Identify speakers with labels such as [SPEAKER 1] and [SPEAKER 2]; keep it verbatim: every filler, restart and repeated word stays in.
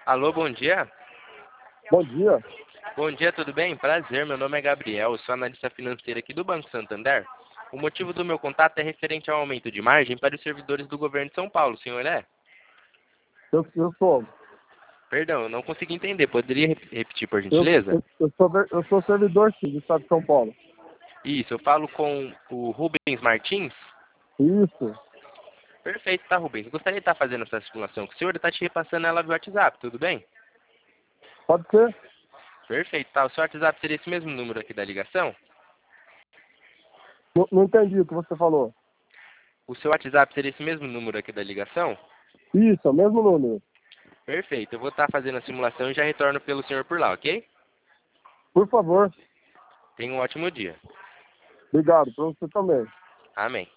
[SPEAKER 1] Alô, bom dia.
[SPEAKER 2] Bom dia.
[SPEAKER 1] Bom dia, tudo bem? Prazer, meu nome é Gabriel, sou analista financeiro aqui do Banco Santander. O motivo do meu contato é referente ao aumento de margem para os servidores do governo de São Paulo, senhor é?
[SPEAKER 2] Eu, eu sou.
[SPEAKER 1] Perdão, eu não consegui entender. Poderia rep- repetir, por
[SPEAKER 2] Eu,
[SPEAKER 1] gentileza?
[SPEAKER 2] eu, eu sou ver- eu sou servidor, sim, do Estado de São Paulo.
[SPEAKER 1] Isso, eu falo com o Rubens Martins.
[SPEAKER 2] Isso.
[SPEAKER 1] Perfeito, tá, Rubens? Eu gostaria de estar fazendo essa simulação com o senhor e estar te repassando ela via WhatsApp, tudo bem?
[SPEAKER 2] Pode ser?
[SPEAKER 1] Perfeito, tá. O seu WhatsApp seria esse mesmo número aqui da ligação?
[SPEAKER 2] Não, não entendi o que você falou.
[SPEAKER 1] O seu WhatsApp seria esse mesmo número aqui da ligação?
[SPEAKER 2] Isso, é o mesmo número.
[SPEAKER 1] Perfeito, eu vou estar fazendo a simulação e já retorno pelo senhor por lá, ok?
[SPEAKER 2] Por favor.
[SPEAKER 1] Tenha um ótimo dia.
[SPEAKER 2] Obrigado. Para você também.
[SPEAKER 1] Amém.